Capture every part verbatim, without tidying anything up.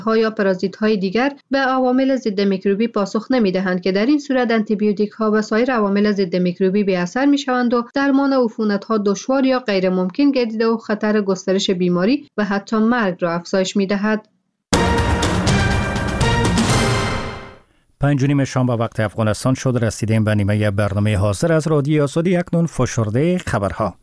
ها یا پارازیت های دیگر به عوامل ضد میکروبی پاسخ نمیدهند که در این صورت آنتی بیوتیک ها و سایر عوامل ضد میکروبی بی اثر میشوند و درمان عفونت ها دشوار یا غیر ممکن گردیده و خطر گسترش بیماری و حتی مرگ را افزایش میدهد. پنج و نیم شام به وقت افغانستان شد. رسیدیم به نیمه برنامه حاضر از رادیو آزادی. اکنون فشرده خبرها.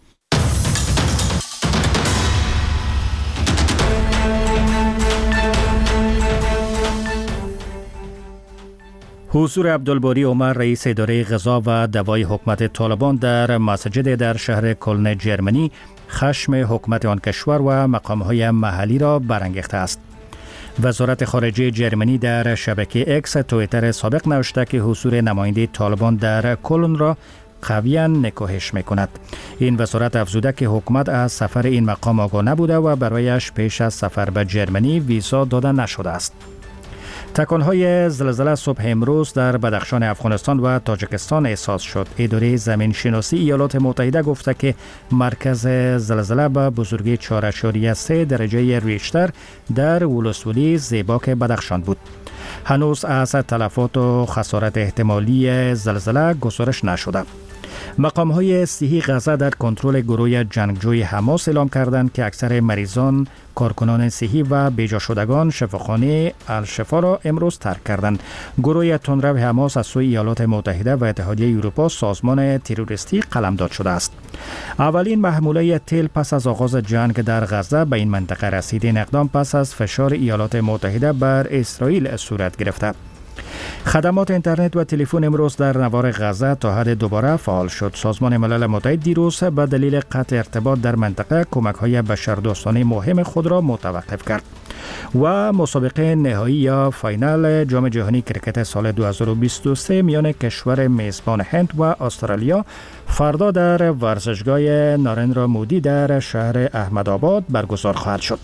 حضور عبدالباری عمر رئیس اداره غذا و دوای حکومت طالبان در مسجد در شهر کلن جرمنی خشم حکومت آن کشور و مقام‌های محلی را برانگیخته است. وزارت خارجه جرمنی در شبکه اکس توییتر سابق نوشته که حضور نماینده طالبان در کلن را قویاً نکوهش می‌کند. این وزارت افزوده که حکومت از سفر این مقام آگاه نبوده و برایش پیش از سفر به جرمنی ویزا داده نشده است. تکان‌های زلزله صبح امروز در بدخشان افغانستان و تاجیکستان احساس شد. اداره زمین شناسی ایالات متحده گفته که مرکز زلزله به بزرگی چهار اعشاریه سه درجه ریشتر در ولسوالی زیباک بدخشان بود. هنوز از تلفات و خسارت احتمالی زلزله گزارش نشده. مقام‌های صحی غزه در کنترل گروه جنگجوی حماس اعلام کردند که اکثر مریضان، کارکنان صحی و بیجا شدگان شفاخانه الشفا را امروز ترک کردند. گروه تندرو حماس از سوی ایالات متحده و اتحادیه اروپا سازمان تروریستی قلمداد شده است. اولین محموله تیل پس از آغاز جنگ در غزه به این منطقه رسید. این اقدام پس از فشار ایالات متحده بر اسرائیل صورت گرفته. خدمات اینترنت و تلفن امروز در نوار غزه تا حد دوباره فعال شد. سازمان ملل متحد دیروز به دلیل قطع ارتباط در منطقه کمک‌های بشردوستانه مهم خود را متوقف کرد. و مسابقه نهایی یا فاینال جام جهانی کرکت سال دو هزار و بیست و سه میان کشور میزبان هند و استرالیا فردا در ورزشگاه نارندرا مودی در شهر احمدآباد برگزار خواهد شد.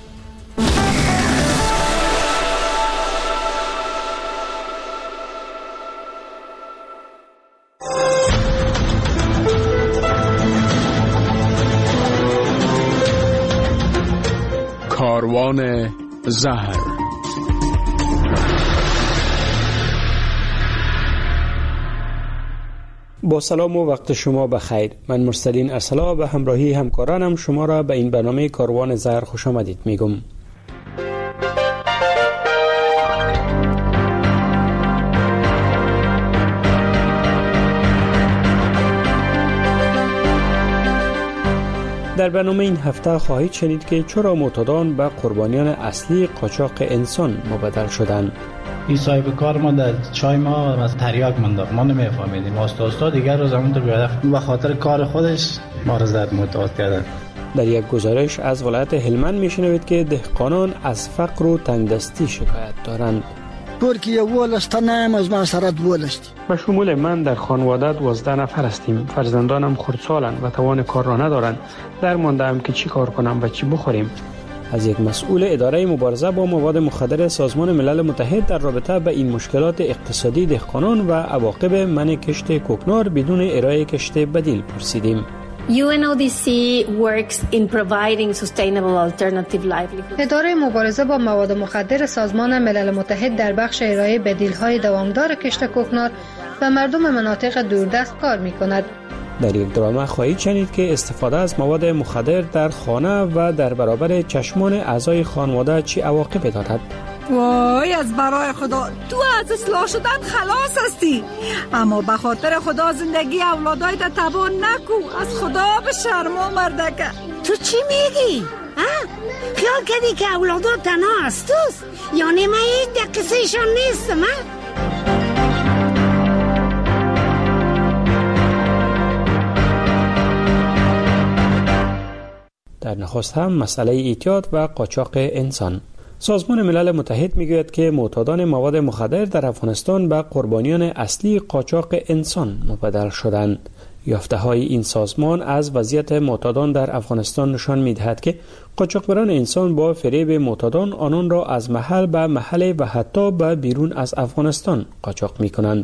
کاروان زهر. با سلام و وقت شما بخیر. من مرسلین ارسلا به همراهی همکارانم شما را به این برنامه کاروان زهر خوش آمدید میگم. در برنامه این هفته خواهید شنید که چرا معتادان به قربانیان اصلی قاچاق انسان مبدل شدند. این صاحب کار ما در چای ما از تریاک منداخت، ما نمیفهمیدیم. آستا آستا دیگر روز همون تو بیادف به خاطر کار خودش ما را زد معتاد کردن. در یک گزارش از ولایت هلمند میشنوید که دهقانان از فقر و تنگدستی شکایت دارند. ترکیه ولست نام از معصرت ولست. به شمول من در خانواده دوازده نفر هستیم. فرزندانم خردسالند و توان کار را ندارند. در مانده‌ام که چی کار کنم و چی بخوریم. از یک مسئول اداره مبارزه با مواد مخدر سازمان ملل متحد در رابطه با این مشکلات اقتصادی دهقانان و عواقب منع کشت کوکنار بدون ارائه کشت بدیل پرسیدیم. یو ان او دی سی works in providing sustainable alternative livelihoods. اداره مبارزه با مواد مخدر سازمان ملل متحد در بخش ارائه بدیل‌های دوامدار کشت کوکنار و مردم مناطق دوردست کار می‌کند. در یک درامه خواهید شنید که استفاده از مواد مخدر در خانه و در برابر چشمان اعضای خانواده چه عواقبی دارد. وای از برای خدا تو از اصلاح شدن خلاص هستی، اما به خاطر خدا زندگی اولادای تا تباه نکو. از خدا به شرما مردکه. تو چی میگی؟ خیال کردی که اولادا تنها هستوست؟ یعنی من هیچ دقیقشان نیستم. در نخست هم مسئله اعتیاد و قاچاق انسان. سازمان ملل متحد میگوید که معتادان مواد مخدر در افغانستان به قربانیان اصلی قاچاق انسان مبدل شدند. یافته‌های این سازمان از وضعیت معتادان در افغانستان نشان می‌دهد که قاچاقبران انسان با فریب معتادان آنان را از محل به محل و حتی به بیرون از افغانستان قاچاق می‌کنند.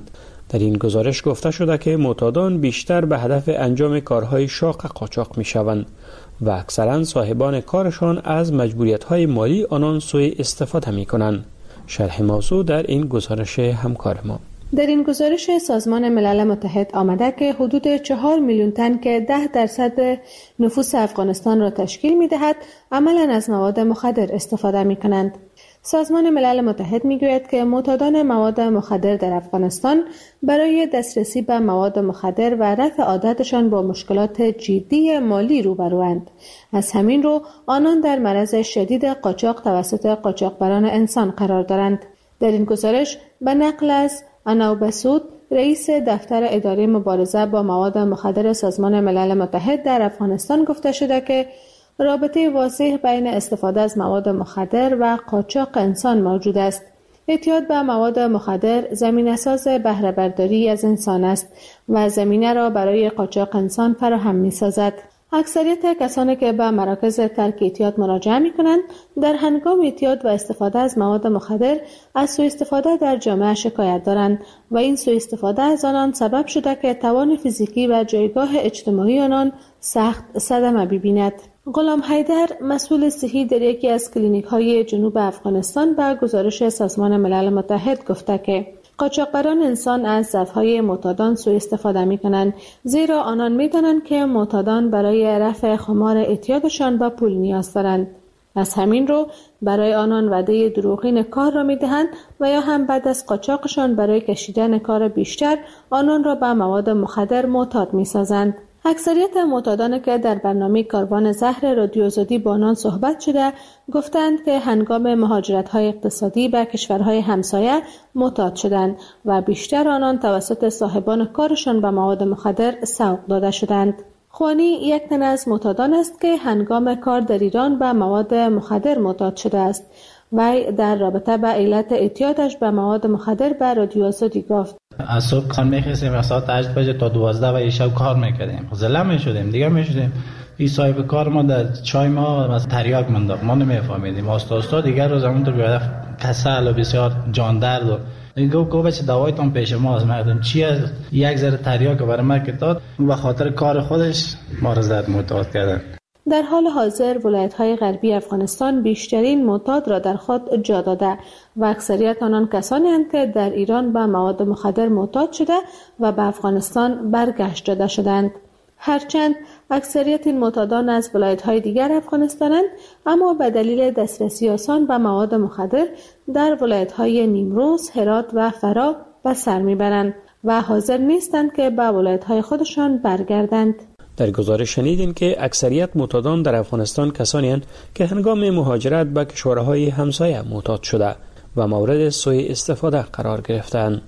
در این گزارش گفته شده که معتادان بیشتر به هدف انجام کارهای شاق قاچاق می شوند و اکثرا صاحبان کارشان از مجبوریت‌های مالی آنان سوء استفاده می کنند. شرح موضوع در این گزارش همکار ما. در این گزارش سازمان ملل متحد آمده که حدود چهار میلیون تن که ده درصد نفوس افغانستان را تشکیل می دهد عملاً از مواد مخدر استفاده می کنند. سازمان ملل متحد می گوید که معتادان مواد مخدر در افغانستان برای دسترسی به مواد مخدر و رفع عادتشان با مشکلات جدی مالی روبروند. از همین رو آنان در معرض شدید قاچاق توسط قاچاقبران انسان قرار دارند. در این گزارش به نقل از انو بسود، رئیس دفتر اداره مبارزه با مواد مخدر سازمان ملل متحد در افغانستان گفته شده که رابطه واضح بین استفاده از مواد مخدر و قاچاق انسان موجود است. اعتیاد به مواد مخدر زمینه‌ساز بهره برداری از انسان است و زمینه را برای قاچاق انسان فراهم می‌سازد. اکثریت کسانی که به مراکز ترک اعتیاد مراجعه می‌کنند در هنگام اعتیاد و استفاده از مواد مخدر از سوء استفاده در جامعه شکایت دارند و این سوء استفاده از آنان سبب شده که توان فیزیکی و جایگاه اجتماعی آنان سخت صدمه ببیند. غلام حیدر، مسئول صحی در یکی از کلینیک‌های جنوب افغانستان، به گزارش سازمان ملل متحد گفته که قاچاقبران انسان از ضعف‌های معتادان سوء استفاده می‌کنند، زیرا آنان می‌دانند که معتادان برای رفع خمار اعتیادشان به پول نیاز دارند. از همین رو برای آنان وعده دروغین کار را می‌دهند و یا هم بعد از قاچاقشان برای کشیدن کار بیشتر آنان را به مواد مخدر معتاد می‌سازند. اکثریت معتادانی که در برنامه کاروان زهر رادیو آزادی با آنان صحبت شده گفتند که هنگام مهاجرت‌های اقتصادی به کشورهای همسایه معتاد شدند و بیشتر آنان توسط صاحبان کارشان به مواد مخدر سوق داده شدند. خوانی یک تن از معتادان است که هنگام کار در ایران به مواد مخدر معتاد شده است. وی در رابطه با علت اعتیادش به مواد مخدر به رادیو آزادی گفت: از صبح کار می‌خواستیم از ساعت هشت بجه تا دوازده بجه شب کار می‌کردیم. زله می‌شدیم، دیگه می‌شدیم. این صاحب کار ما در چای ما از تریاک منداخت. ما نمی‌فهمیدیم. استا استا دیگر روز همون تو بیاد کسل و بسیار جان درد و گفت گفت بچه دوایتون پیش ما از مردم چی از یک ذره تریاک برای ما که داد به خاطر کار خودش ما را زد معتاد کردن. در حال حاضر ولایت‌های غربی افغانستان بیشترین معتاد را در خود جا داده و اکثریت آنان کسانی هستند که در ایران به مواد مخدر معتاد شده و به افغانستان برگشت داده شدند. هرچند اکثریت این معتادان از ولایت‌های دیگر افغانستانند، اما به دلیل دسترسی آسان به مواد مخدر در ولایت‌های نیمروز، هرات و فرا به سر میبرند و حاضر نیستند که به ولایت‌های خودشان برگردند. در گزارش شنیدیم که اکثریت معتادان در افغانستان کسانی هستند که هنگام مهاجرت به کشورهای همسایه معتاد شده و مورد سوء استفاده قرار گرفتند.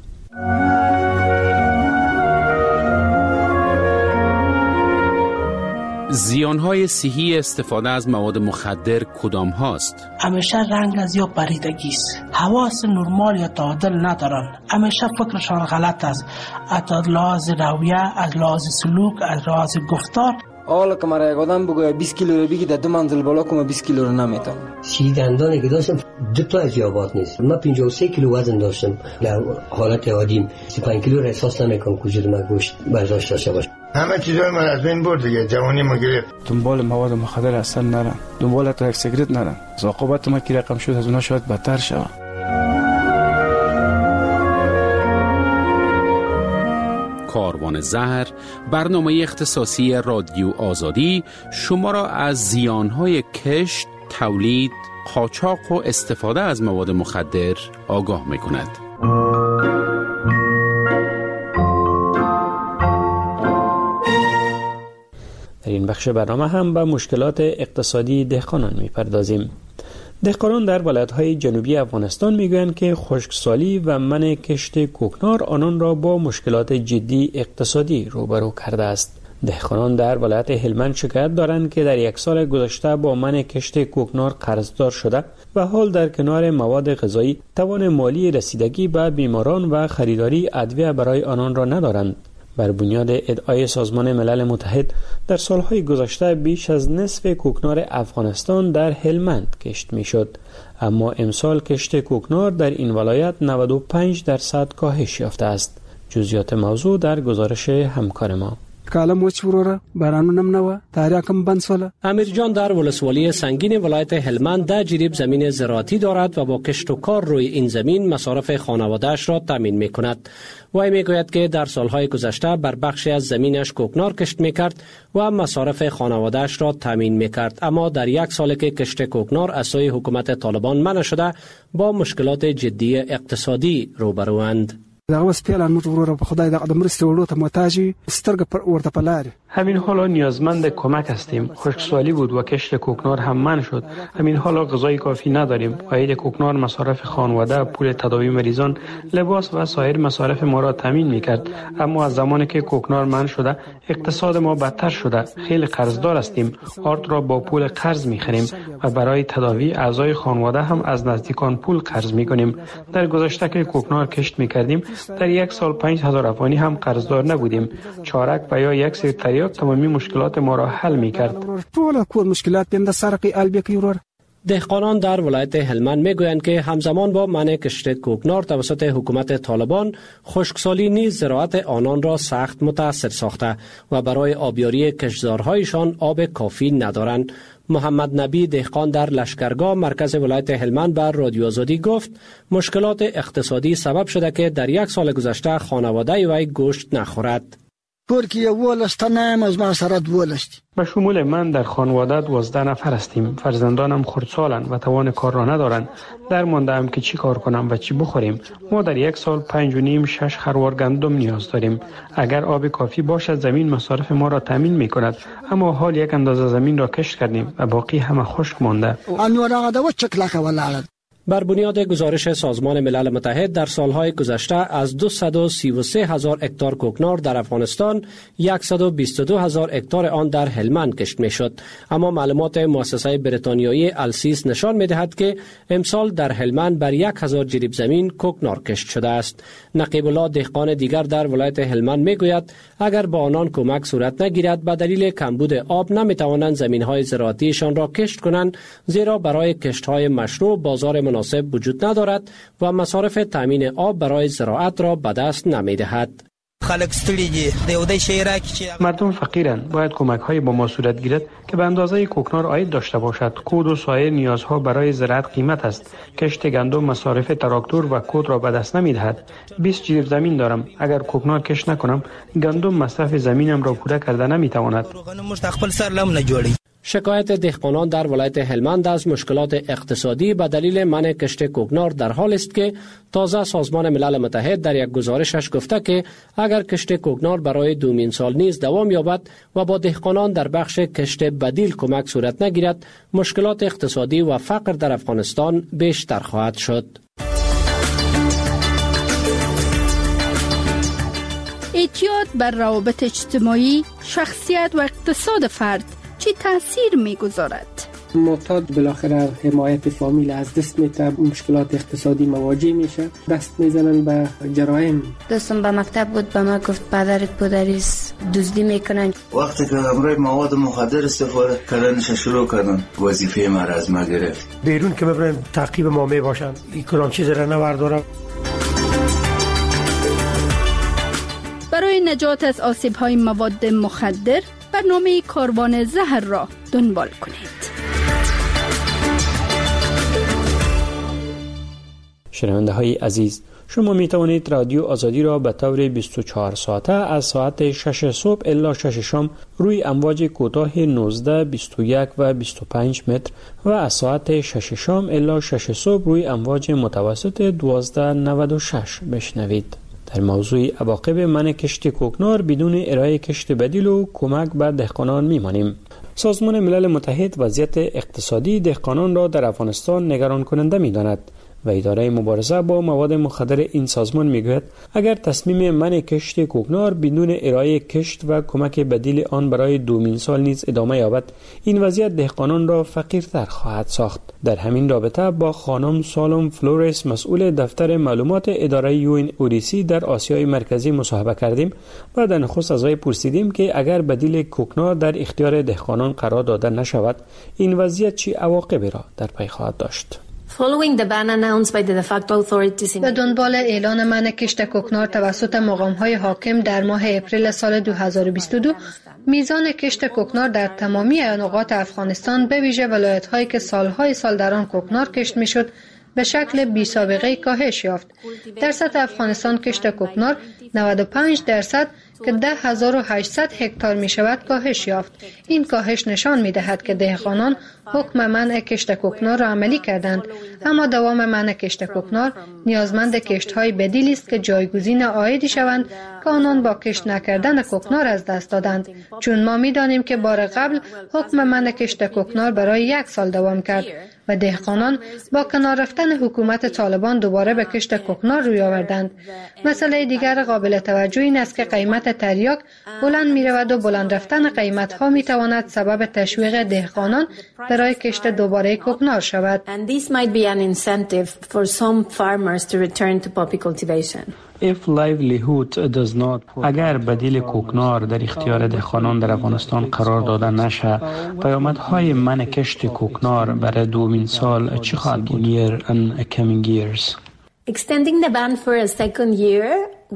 زیانهای صحی استفاده از مواد مخدر کدام هاست؟ همیشه رنگ از یا پریدگی است. حواس نرمال یا تعادل ندارن. همیشه فکرشان غلط است. از لحاظ رویه، از لحاظ سلوک، از لحاظ گفتار. حالا که مرا یک آدم بگوید بیست کیلو رو بگی در دو منزل بالا کنم بیست کیلو رو نمیتونم. سی دندانی که داشتم دو تا از یابات نیست. من پنجاه و سه کیلو وزن داشتم. در حالت عادی سی و پنج کیلو را احساس نمیکنم که وجود من گوشت برداشت داشته باشه. همه چیزای من از بین برد دیگه، جوانی ما گرفت. دنبال مواد مخدر اصلا نرم، دنبال تا یک سیگرت نرم. عاقبت ما کی رقم شد از اونها شاید بدتر شود. کاروان زهر، برنامه اختصاصی رادیو آزادی، شما را از زیانهای کشت، تولید، قاچاق و استفاده از مواد مخدر آگاه می‌کند. در این بخش برنامه هم به مشکلات اقتصادی دهقانان می‌پردازیم. دهقانان در ولایت‌های جنوبی افغانستان میگویند که خشکسالی و منع کشت کوکنار آنان را با مشکلات جدی اقتصادی روبرو کرده است. دهقانان در ولایت هلمند شکایت دارند که در یک سال گذشته با منع کشت کوکنار قرضدار شده و حال در کنار مواد غذایی توان مالی رسیدگی به بیماران و خریداری ادویه برای آنان را ندارند. بر بنیاد ادعای سازمان ملل متحد در سالهای گذشته بیش از نصف کوکنار افغانستان در هلمند کشت میشد، اما امسال کشت کوکنار در این ولایت نود و پنج درصد کاهش یافته است. جزئیات موضوع در گزارش همکار ما. کالم وچ وروره بارانونم نوا تاریکم بند سوله. امیر جان در ولسوالی سنگین ولایت هلمند در جریب زمین زراعتی دارد و با کشت و کار روی این زمین مصارف خانواده‌اش را تامین می‌کند. وی میگوید که در سالهای گذشته بر بخشی از زمینش کوکنار کشت می‌کرد و مصارف خانواده‌اش را تامین می‌کرد، اما در یک سال که کشت کوکنار از سوی حکومت طالبان منع شده با مشکلات جدی اقتصادی روبروند. دا اوس پیلان موږ وروره په خدای د مرستې وړو ته محتاجی سترګ پر ورته پلار. همین حالا نیازمند کمک هستیم. خشکسالی بود و کشت کوکنار هم منع شد. همین حالا غذای کافی نداریم. واحد کوکنار مصارف خانواده، پول تداوی مریضان، لباس و سایر مصارف ما را تامین می‌کرد. اما از زمانی که کوکنار منع شده اقتصاد ما بدتر شده. خیلی قرضدار هستیم. آرد را با پول قرض می‌خریم و برای تداوی اعضای خانواده هم از نزدیکان پول قرض می‌کنیم. در گذشته که کوکنار کشت می‌کردیم در یک سال پنج هزار افغانی هم قرضدار نبودیم. چارک و یا یک سری تریاک تمامی مشکلات ما را حل می‌کرد. ټول کور مشکلات بنده سرقی البکی ورور. دهقانان در ولایت هلمند میگویند که همزمان با منع کشت کوکنار توسط حکومت طالبان، خشکسالی نیز زراعت آنان را سخت متاثر ساخته و برای آبیاری کشتزارهایشان آب کافی ندارند. محمد نبی دهقان در لشکرگاه مرکز ولایت هلمند بر رادیو آزادی گفت مشکلات اقتصادی سبب شده که در یک سال گذشته خانواده وی گوشت نخورد. ترکیه ولست نام از ما سرد ولست. به شمول من در خانواده دوازده نفر هستیم. فرزندانم خردسالند و توان کار را ندارند. در مانده‌ام که چی کار کنم و چی بخوریم. ما در یک سال پنج و نیم شش خروار گندم نیاز داریم. اگر آب کافی باشد زمین مصارف ما را تامین می کند، اما حال یک اندازه زمین را کشت کردیم و باقی همه خشک مانده. بر بنیاد گزارش سازمان ملل متحد در سالهای گذشته از دویست و سی و سه هزار هکتار کوکنار در افغانستان صد و بیست و دو هزار هکتار آن در هلمند کشت میشد، اما معلومات مؤسسه بریتانیایی السیس نشان میدهد که امسال در هلمند بر یک هزار جریب زمین کوکنار کشت شده است. نقیب الله دهقان دیگر در ولایت هلمند میگوید اگر با آنان کمک صورت نگیرد به دلیل کمبود آب نمیتوانند زمینهای زراعتیشان را کشت کنند، زیرا برای کشتهای مشروع بازار مناسب وجود ندارد و مصارف تامین آب برای زراعت را به دست نمی‌دهد. مردم فقیرند. باید کمک های با ما صورت گیرد که به اندازه کوکنار عاید داشته باشد. کود و سایر نیازها برای زراعت قیمت است. کشت گندم مصارف تراکتور و کود را به دست نمی‌دهد. بیست جریب زمین دارم. اگر کوکنار کشت نکنم گندم مصرف زمینم را پوره کرده نمی‌تواند. شکایت دهقانان در ولایت هلمند از مشکلات اقتصادی به دلیل منع کشت کوکنار در حال است که تازه سازمان ملل متحد در یک گزارشش گفته که اگر کشت کوکنار برای دومین سال نیز دوام یابد و با دهقانان در بخش کشت بدیل کمک صورت نگیرد، مشکلات اقتصادی و فقر در افغانستان بیشتر خواهد شد. اعتیاد بر روابط اجتماعی، شخصیت و اقتصاد فرد چی تاثیر میگذارد؟ معتاد بالاخره حمایت فامیل از دست میده، مشکلات اقتصادی مواجه میشه، دست میزنن به جرایم. دوستم به مکتب بود به ما گفت پدرت پدریس دزدی میکنن. وقتی که امروز مواد مخدر استفاده کردنش شروع کردن وظیفه ما را از ما گرفت. بیرون که ببرن تعقیب ما میباشن، این کلام چیز را نوردارم. برای نجات از آسیب‌های مواد مخدر برنامه کاروان زهر را دنبال کنید. شنونده های عزیز، شما می توانید رادیو آزادی را به طور بیست و چهار ساعته از ساعت شش صبح الی شش شام روی امواج کوتاه نوزده، بیست و یک و بیست و پنج متر و از ساعت شش شام الی شش صبح روی امواج متوسط دوازده نود و شش بشنوید. در موضوع عواقب منع کشت کوکنار بدون ارائه کشت بدیل و کمک به دهقانان میمانیم. سازمان ملل متحد وضعیت اقتصادی دهقانان را در افغانستان نگران کننده می‌داند و اداره مبارزه با مواد مخدر این سازمان میگوید اگر تصمیم منع کشت کوکنار بدون ارائه کشت و کمک بدیل آن برای دومین سال نیز ادامه یابد، این وضعیت دهقانان را فقیرتر خواهد ساخت. در همین رابطه با خانم سالوم فلورس مسئول دفتر معلومات اداره یو ان او دی سی در آسیای مرکزی مصاحبه کردیم و در نخست از وی پرسیدیم که اگر بدیل کوکنار در اختیار دهقانان قرار داده نشود این وضعیت چه عواقبی را در پی خواهد داشت. به دنبال اعلان منع کشت کوکنار توسط مقام‌های حاکم در ماه اپریل سال دو هزار و بیست و دو، میزان کشت کوکنار در تمامی نقاط افغانستان به ویژه ولایت‌هایی که سالهای سال در آن کوکنار کشت می‌شد به شکل بی سابقه کاهش یافت. در سطح افغانستان کشت کوکنار نود و پنج درصد که ده هزار و هشتصد هکتار می شود کاهش یافت. این کاهش نشان می دهد که دهقانان حکم منع کشت کوکنار را عملی کردند، اما دوام منع کشت کوکنار نیازمند کشت‌های بدیلی است که جایگزین عایدی شوند که آنان با کشت نکردن کوکنار از دست دادند، چون ما می دانیم که بار قبل حکم منع کشت کوکنار برای یک سال دوام کرد و دهقانان با کنار رفتن حکومت طالبان دوباره به کشت کوکنار روی آوردند. مسئله دیگر قابل توجه این است که قیمت تریاک بلند می رود و بلند رفتن قیمت ها می تواند سبب تشویق دهقانان برای کشت دوباره کوکنار شود. If livelihood does not... اگر بدیل کوکنار در اختیار دهقانان در افغانستان قرار داده نشه، پیامدهای منع کشت کوکنار برای دومین سال چه خواهد بود؟ Year and coming years. Extending the ban for a second year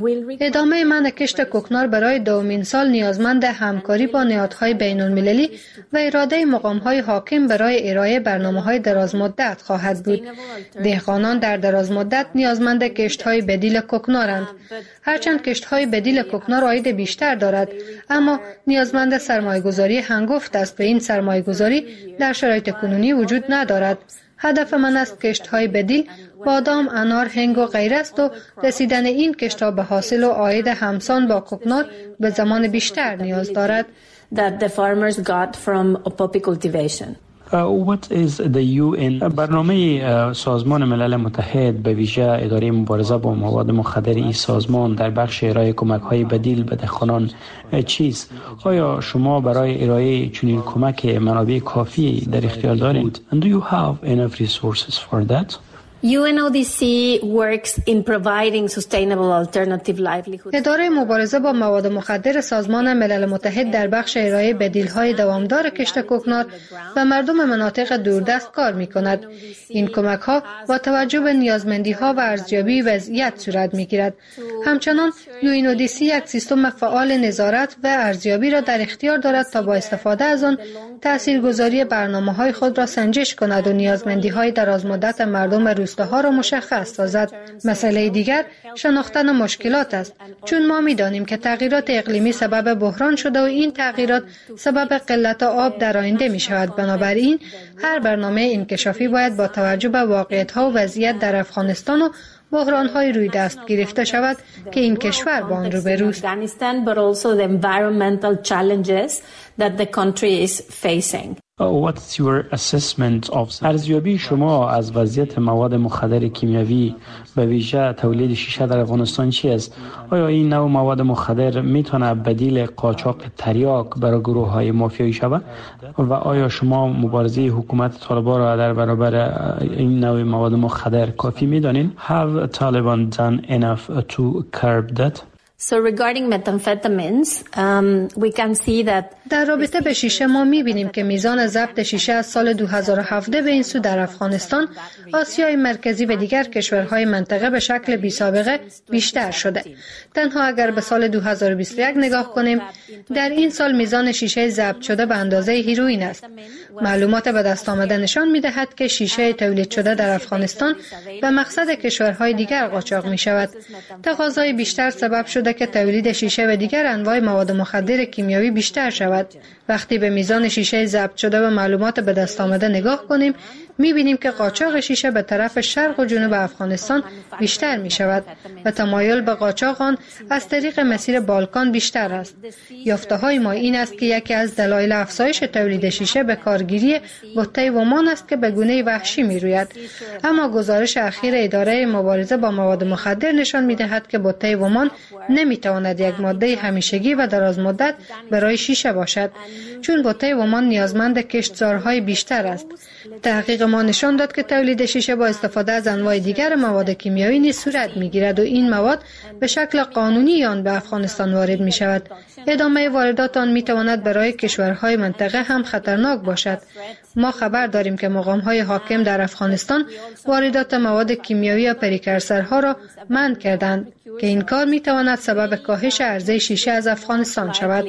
ادامه منع کشت کوکنار برای دومین سال نیازمند همکاری با نهادهای بین المللی و اراده مقام‌های حاکم برای ارائه برنامه‌های درازمدت خواهد بود. دهقانان در درازمدت نیازمند کشت‌های بدیل کوکنارند. هرچند کشت‌های بدیل کوکنار عاید بیشتر دارد، اما نیازمند سرمایه‌گذاری هنگفت است و این سرمایه‌گذاری در شرایط کنونی وجود ندارد. هدف من است کشت‌های بدیل بادام، انار، هنگ و غیره است و رسیدن این کشت‌ها به حاصل و عاید همسان با کوکنار به زمان بیشتر نیاز دارد. That the farmers got from poppy cultivation. Uh, what is the یو ان؟ برنامه uh, سازمان ملل متحد به ویژه اداره مبارزه با مواد مخدر این سازمان در بخش ارائه کمک‌های بدیل به دهقانان چیست؟ آیا شما برای ارائه چنین کمک منابع کافی در اختیار دارید؟ And do you have enough resources for that? یو ان او دی سی works in providing sustainable alternative livelihood. اداره مبارزه با مواد مخدر سازمان ملل متحد در بخش ارائه بدیل‌های دوامدار کشت کوکنار و مردم مناطق دوردست کار می‌کند. این کمک‌ها با توجه به نیازمندی‌ها و ارزیابی وضعیت صورت می‌گیرد. همچنان یو ان او دی سی یک سیستم فعال نظارت و ارزیابی را در اختیار دارد تا با استفاده از آن تاثیرگذاری برنامه‌های خود را سنجش کند و نیازمندی‌های درازمدت مردم روستاها را مشخص سازد. مسئله دیگر شناختن مشکلات است، چون ما می‌دانیم که تغییرات اقلیمی سبب بحران شده و این تغییرات سبب قلت آب در آینده می‌شود. بنابراین هر برنامه انکشافی باید با توجه به واقعیت‌ها و وضعیت در افغانستان و بحران‌های روی دست گرفته شود که این کشور با آن روبروست. What's your assessment of ارزیابی شما از وضعیت مواد مخدر کیمیاوی به ویژه تولید شیشه در افغانستان چی است؟ آیا این نوع مواد مخدر میتونه بدیل قاچاق تریاک برای گروه های مافیایی شود؟ و آیا شما مبارزه حکومت طالبان را در برابر این نوع مواد مخدر کافی میدانین؟ Have Taliban done enough to curb that? So regarding methamphetamines, um, we can see that در رابطه به شیشه ما می‌بینیم که میزان ضبط شیشه از سال دو هزار و هفده به این سو در افغانستان، آسیای مرکزی و دیگر کشورهای منطقه به شکل بی سابقه بیشتر شده. تنها اگر به سال دو هزار و بیست و یک نگاه کنیم، در این سال میزان شیشه ضبط شده به اندازه هیروئین است. معلومات به دست آمده نشان می‌دهد که شیشه تولید شده در افغانستان به مقصد کشورهای دیگر قاچاق می‌شود. تقاضای بیشتر سبب شده که تولید شیشه و دیگر انواع مواد مخدر کیمیاوی بیشتر شود. وقتی به میزان شیشه ضبط شده و معلومات به دست آمده نگاه کنیم، می‌بینیم که قاچاق شیشه به طرف شرق و جنوب افغانستان بیشتر می‌شود و تمایل به قاچاق آن از طریق مسیر بالکان بیشتر است. یافته‌های ما این است که یکی از دلایل افزایش تولید شیشه به کارگیری بوته ومان است که به گونه وحشی می‌روید. اما گزارش اخیر اداره مبارزه با مواد مخدر نشان می‌دهد که بوته ومان نمی‌تواند یک ماده همیشگی و درازمدت برای شیشه باشد، چون بوته ومان نیازمند کشتزارهای بیشتر است. تحقیق ما نشان داد که تولید شیشه با استفاده از انواع دیگر مواد کیمیایی نیز صورت می‌گیرد و این مواد به شکل قانونی آن به افغانستان وارد می‌شود. ادامه واردات آن می‌تواند برای کشورهای منطقه هم خطرناک باشد. ما خبر داریم که مقام‌های حاکم در افغانستان واردات مواد کیمیایی یا پریکرسرها را منع کردند که این کار می‌تواند سبب کاهش عرضه شیشه از افغانستان شود.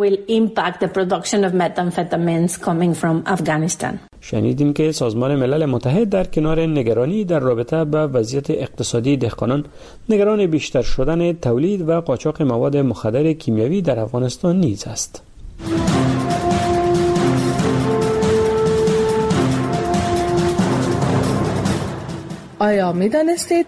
شنیدیم که سازمان ملل متحد در کنار نگرانی در رابطه با وضعیت اقتصادی دهقانان، نگران بیشتر شدن تولید و قاچاق مواد مخدر کیمیایی در افغانستان نیز است. آیا می دانستید؟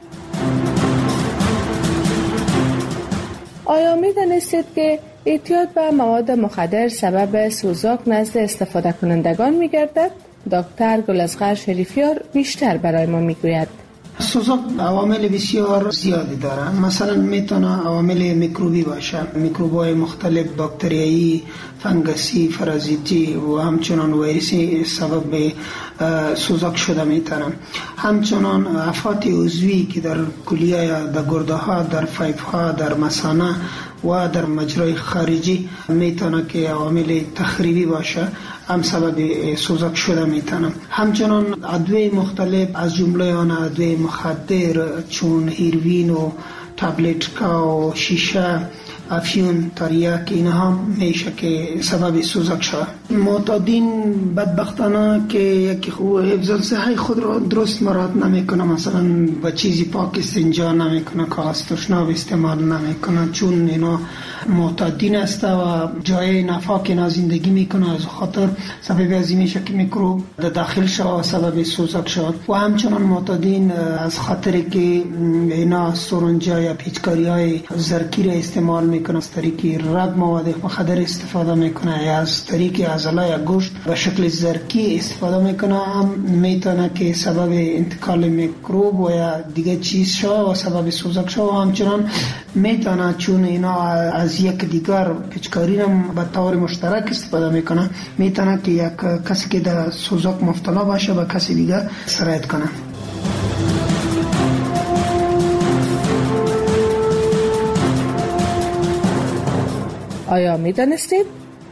آیا می دانستید که اعتیاد به مواد مخدر سبب سوزاک نزد استفاده کنندگان می گردد؟ دکتر گلازغر شریفیار بیشتر برای ما می گوید. سوزاک عوامل بسیار زیادی داره. مثلا میتونه عوامل میکروبی باشه، میکروب‌های مختلف، باکتریایی، فنگسی، پارازیتی و همچنان ویروسی سبب سوزاک شده میتونه. همچنان آفات عضوی که در کلیه، در گرده ها، در فیف ها، در مثانه و در مجرای خارجی میتونه که عوامل تخریبی باشه، هم سبب سوزاک شده میتونه. همچنان ادویه مختلف از جمله آن ادویه مخدر چون هیروین و تابلتکا و شیشه، افیون، تریاک، اینها میشه که سبب سوزاک شود. معتادین بدبختانه که یکی خوب حفظ صحی خود را درست مراعات نمیکنه، مثلا با چیزی پاک استنجا نمیکنه، کاغذ تشناب استعمال نمیکنه، چون اینا معتادین است و جای نفاق اینا زندگی میکنه، از خاطر سبب از این میشه که میکروب داخل شود و سبب سوزاک شود. و همچنان معتادین از خاطر که اینا سرنجا یا پیچکاری های زرکی را استعمال میکنه، از طریق رگ مواد مخدر استفاده میکنه یا از طریق عضله یا گوشت به شکل زرکی استفاده میکنه، هم میتونه که سبب انتقال میکروب و یا دیگه چیز شود و سبب سوزاک شود. و همچنان میتونه چون اینا از یک دیگر پیچکاری را به طور مشترک استفاده میکنه، میتونه که یک کسی که در سوزاک مبتلا باشه به کسی دیگر سرایت کنه. آیا می دانستید؟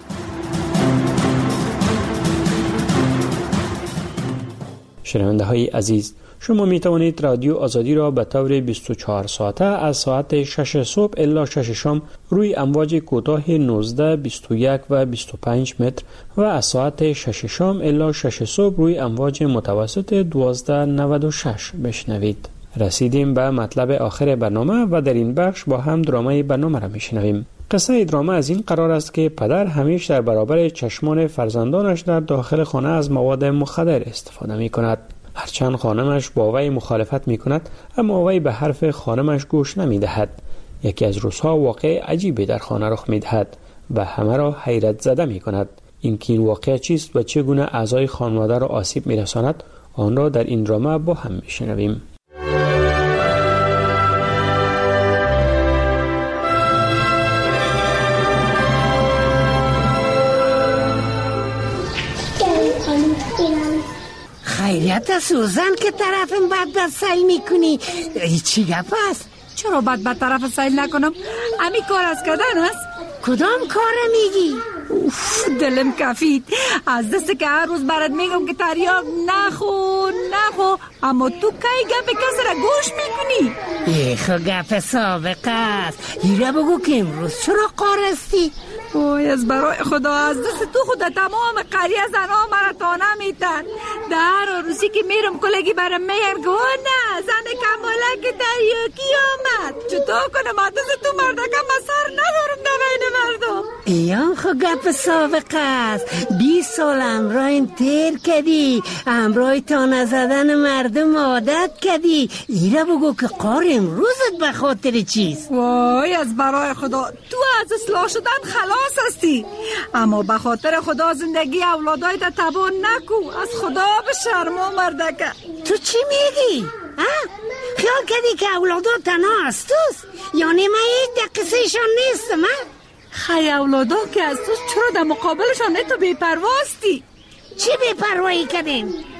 شنونده های عزیز، شما می توانید رادیو آزادی را به طور بیست و چهار ساعته از ساعت شش صبح الی شش شام روی امواج کوتاه نوزده، بیست و یک و بیست و پنج متر و از ساعت شش شام الی شش صبح روی امواج متوسط دوازده نود و شش بشنوید. رسیدیم به مطلب آخر برنامه و در این بخش با هم درامای برنامه را میشنویم. قصه درامه از این قرار است که پدر همیشه در برابر چشمان فرزندانش در داخل خانه از مواد مخدر استفاده می کند. هرچند خانمش با وی مخالفت می کند، اما وی به حرف خانمش گوش نمی دهد. یکی از روزها واقع عجیبی در خانه رخ می دهد و همه را حیرت زده می کند. اینکه این واقع چیست و چگونه اعضای خانواده را آسیب می رساند، آن را در این درامه با هم می شنویم. خیریت سوزن که طرفم بد بد سیل میکنی، چی گپ است؟ چرا بد بد طرف سیل نکنم؟ امی کار از کردن است؟ کدام کار میگی؟ اوف دلم کفید از دست که هر روز برات میگم که تریاک نخو نخو، اما تو کی گپ کسی را گوش میکنی؟ ای خو گپ سابقه است. ایره بگو که امروز چرا قارستی؟ وای از برای خدا از دست تو خود تمام قریه زنها مرا تانه میتن. در روزی که میرم کلگی برم میگم که نه زن کمالک تریاکی آمد، چطور کنم از دست تو مردکم سر ندارم نبین مردم. ایام خو گپ سابقه است. بیست سال امرایم تیر کدی، امرای تانه زدن مردم عادت کدی. ایره بگو که قار امروزت به خاطر چیست؟ وای از برای خدا تو از اصلاح شدن خلاص هستی، اما به خاطر خدا زندگی اولادای تا تباه نکو. از خدا به شرما مردکه. تو چی میگی؟ خیال کردی که اولادا تنها از توست؟ یعنی من هیچ دقیقشان نیستم؟ خی اولادا که از توست، چرا در مقابلشان تو بی پرواستی؟ چی بی پروایی کردیم؟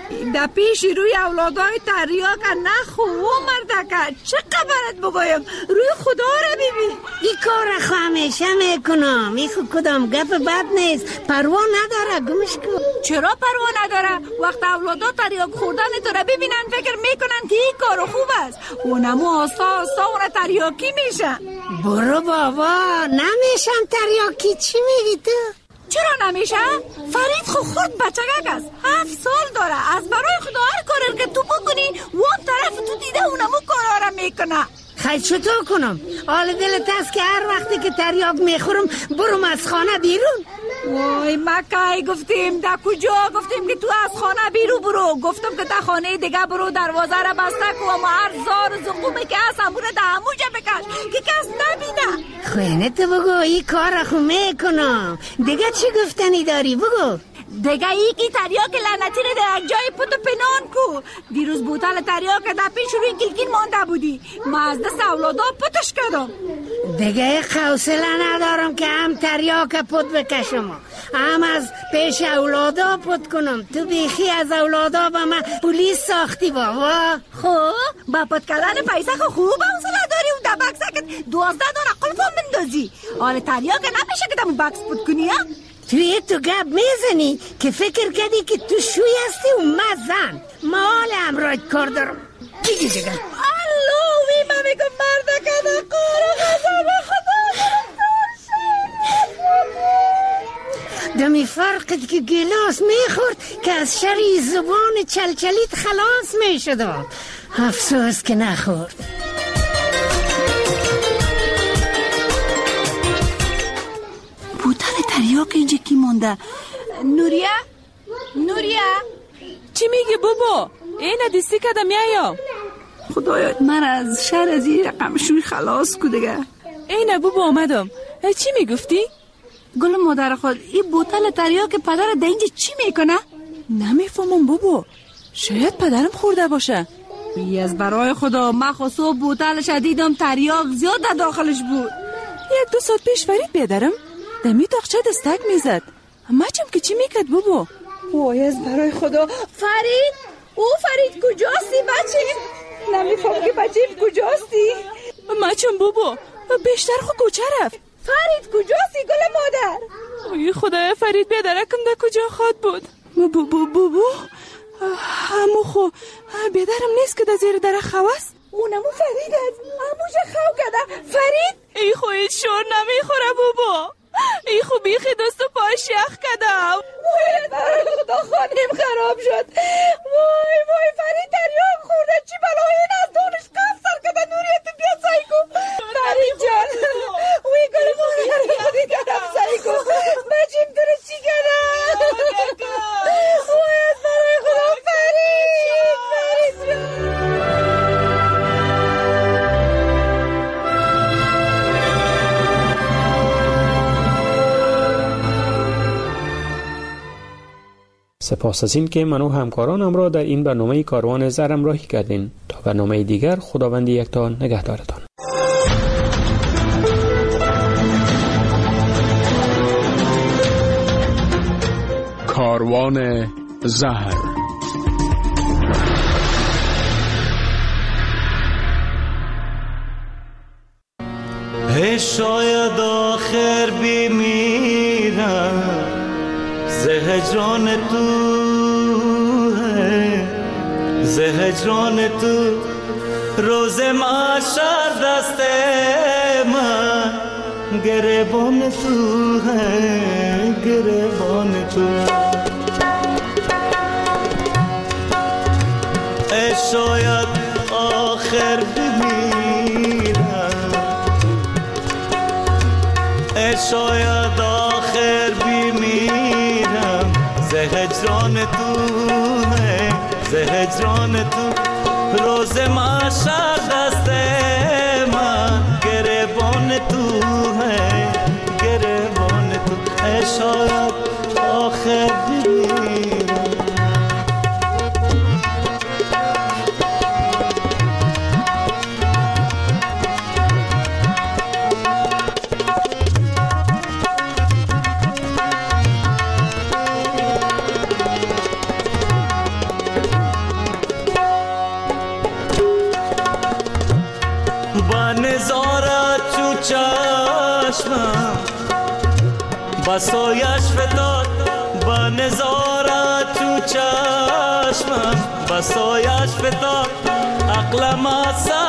در پیش روی اولادای تریاک نخو و مردکه چه قبرت بگویم روی خدا را ببین. این کار خو همیشه میکنم، این خو کدام گپ بد نیست، پروا نداره گمش کن. چرا پروا نداره؟ وقت اولادا تریاک خوردن تو را ببینن فکر میکنن که این کار خوب است و نمو آسا آسا اونا تریاکی میشن. برو بابا نمیشن تریاکی. چی میگی تو؟ چرا نمیشه؟ فرید خو خورد بچگک است، هفت سال داره. از برای خدا هر کاری که تو بکنی وان طرف تو دیده اونمو کارا را میکنه. خیلی چطور کنم؟ حال دلت هست که هر وقتی که تریاک میخورم برم از خانه بیرون؟ وای مکای گفتیم در کجا گفتیم که تو از خانه بیرون برو. گفتم که در خانه دیگه برو، دروازه را بسته کو و هر زار و زقومی که هست همونه در هموجه بکش که کس نبینه. خوینه تو بگو این کار خو میکنم. دیگه چی گفتنی داری بگو؟ دیگه ای که تریاک لعنتی رو در یک جای پت و پنان کو. دیروز بوتل تریاک در پیش روی کلکین مانده بودی، ما از دست اولادا پتش کردم. دیگه حوصله ندارم که هم تریاک پت بکشم هم از پیش اولادا پت کنم. تو بیخی از اولادا با من پولیس ساختی بابا. خب با پت کردن پیسه خو خوب حوصله داری و در بکسه که دوازده دانه قلب هم بندازی. حال تریاک نمیشه که در بکس پت کنی ها؟ توی تو گپ میزنی که فکر کردی که تو شوی هستی و من زن. ما حال امراج کار دارم. دیگه دیگه اللهوی من میگم مرده که در کار غذا خدا دمی فرقت که گلاس میخورد که از شری زبان چلچلیت خلاص میشد. افسوس که نخورد. بوتل تریاک اینجا کی مونده؟ نوریا؟ نوریا؟ چی میگی بابا؟ اینه دیستی کده میایم. خدایا من از شر از این رقم شوی خلاص کو دیگه. اینه بابا آمدم. چی میگفتی؟ گل مادر خود این بوتل تریاک پدر در اینجا چی میکنه؟ نمیفهمم بابا، شاید پدرم خورده باشه. ای از برای خدا من خصو بوتلش دیدم تریاک زیاد در داخلش بود. یک دو ساعت پیش فرید بیادرم دمی داغچه دستک میزد. مچم که چی میکرد بابا؟ وای از برای خدا. فرید؟ او فرید کجاستی بچیم؟ نمیفهم که بچیم کجاستی؟ مچم بابا بیشتر خود کجا رفت؟ فرید کجاستی گل مادر؟ اوی خدای فرید بیادرکم در کجا خواد بود؟ بابا بابا همو خو بیادرم نیست که در زیر در خواست؟ اونمو فرید هست هموشه خو کده. فرید؟ ای خو هیچ شور نمیخوره بابا، ای خو بیخی دست و پای شیخ کدم. وای برای خدا خانیم خراب شد. وای وای فرید تریاک خورده. چی بلا این از دونش قف سر کده. نوریت بیا سایی کو فرید جان. وی گل مادر خودی کدم سایی کو بچیم تو رو چی کدم. وای از برای خدا فرید فرید جان. سپاس از این که من و همکارانم را در این برنامه کاروان زر همراهی کردین. تا برنامه دیگر خداوند یکتا نگهدارتان. کاروان زهر. شاید آخر بمیرم زهجان تو ہے، زهجان تو روز محشر دست من گریبان تو ہے، گریبان تو. ای شاید آخر بمیرم، ای شاید آخر بمیرم زهجان تو ہے، زهجان تو روز محشر دست من گریبان تو ہے، گریبان تو. ای شاید آخر بمیرم. چشمم بسایش فتاد با نظارت تو چشمم بسایش فتاد عقلم از